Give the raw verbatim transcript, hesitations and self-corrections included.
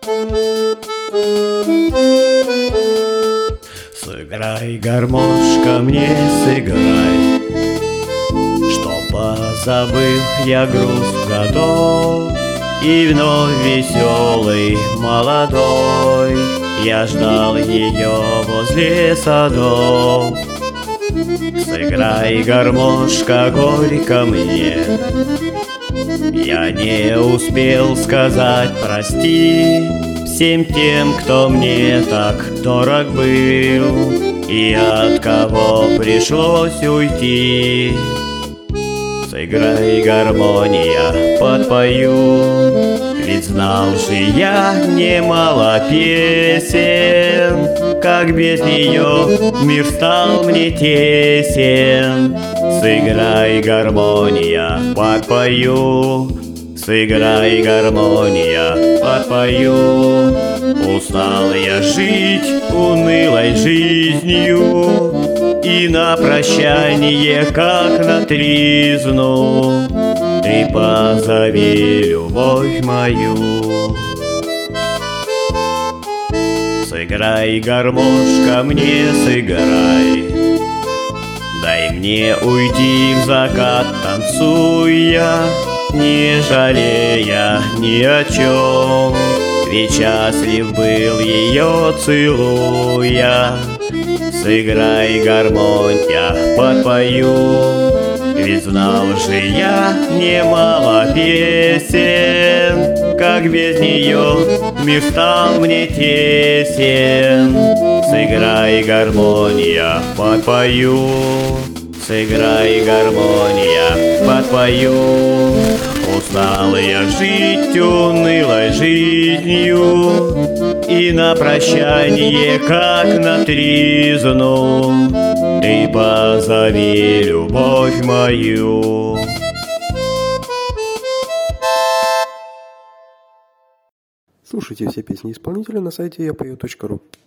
Сыграй, гармошка, мне сыграй, что позабыл я груз годов, и вновь веселый, молодой я ждал ее возле садов. Сыграй, гармошка, горько мне, я не успел сказать прости всем тем, кто мне так дорог был и от кого пришлось уйти. Сыграй, гармония, подпою, ведь знал же я немало песен, как без нее мир стал мне тесен. Сыграй, гармония, подпою, сыграй, гармония, подпою. Устал я жить унылой жизнью, и на прощание, как на тризну, ты позови любовь мою. Сыграй, гармошка, мне сыграй, дай мне уйти в закат, танцуя, не жалея ни о чем, ведь счастлив был ее целуя. Сыграй, гармония, подпою, ведь знал же я немало песен, как без нее мир стал мне тесен. Сыграй, гармония, подпою, сыграй, гармония, подпою. Устал я жить унылой жизнью, и на прощание, как на тризну, ты позови любовь мою. Слушайте все песни исполнителя на сайте я пою точка ру.